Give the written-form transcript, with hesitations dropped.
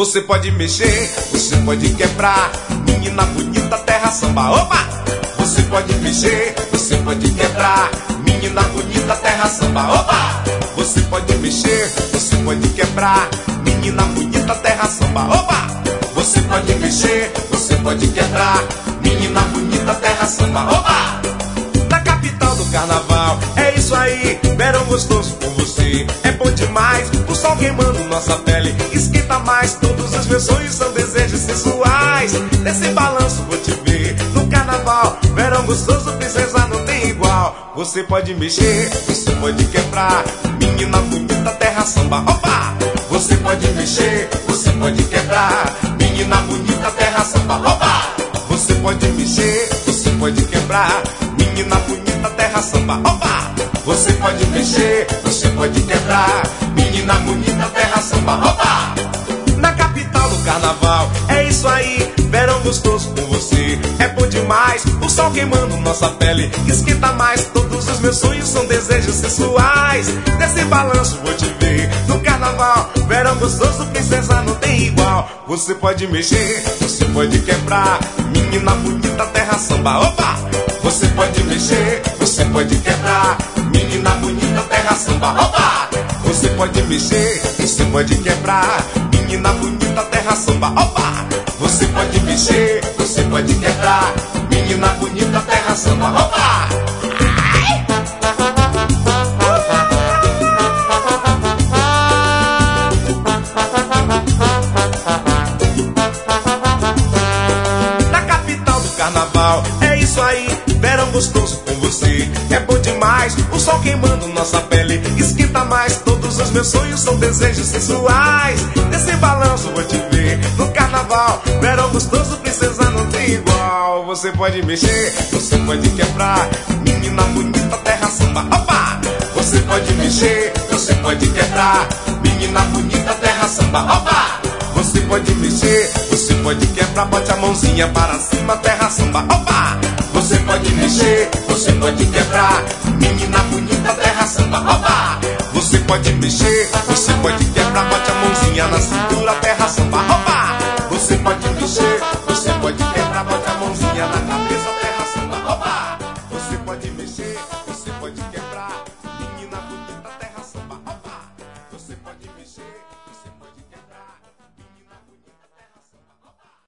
Você pode mexer, você pode quebrar. Menina bonita, terra samba, opa! Você pode mexer, você pode quebrar. Menina bonita, terra samba, opa! Você pode mexer, você pode quebrar. Menina bonita, terra samba, opa! Você pode mexer, você pode quebrar. Menina bonita, terra samba, opa! Na capital do carnaval, é isso aí, verão gostoso com você. É bom demais, o sol queimando nossa pele, esquenta mais, todos os meus sonhos são desejos sensuais. Nesse balanço vou te ver, no carnaval, verão gostoso, princesa não tem igual. Você pode mexer, você pode quebrar, menina bonita, terra samba, opa! Você pode mexer, você pode quebrar, menina bonita, terra samba, opa! Você pode mexer, você pode quebrar, menina bonita, terra samba, opa! Você pode mexer, você pode quebrar, menina bonita, terra samba, opa! Na capital do carnaval, é isso aí, verão gostoso com você. É bom demais, o sol queimando nossa pele, esquenta mais, todos os meus sonhos são desejos sensuais. Nesse balanço vou te ver, no carnaval, verão gostoso, princesa não tem igual. Você pode mexer, você pode quebrar, menina bonita, terra samba, opa! Você pode mexer, você pode quebrar, menina bonita, terra samba, opa! Você pode mexer, você pode quebrar, menina bonita, terra samba, opa! Você pode mexer, você pode quebrar, menina bonita, terra samba, opa! Na capital do carnaval, é isso aí, verão gostoso com você. É bom demais, o sol queimando nossa pele, esquenta mais, todos os meus sonhos são desejos sensuais. Nesse balanço vou te ver, no carnaval, verão gostoso, princesa não tem igual. Você pode mexer, você pode quebrar, menina bonita, terra samba, opa! Você pode mexer, você pode quebrar, menina bonita, terra samba, opa! Você pode mexer, você pode quebrar, bote a mãozinha para cima, terra samba, opa! Você pode mexer, você pode quebrar, menina bonita, terra samba, opa! Você pode mexer, você pode quebrar, bote a mãozinha na cintura, terra samba, opa! Você pode mexer,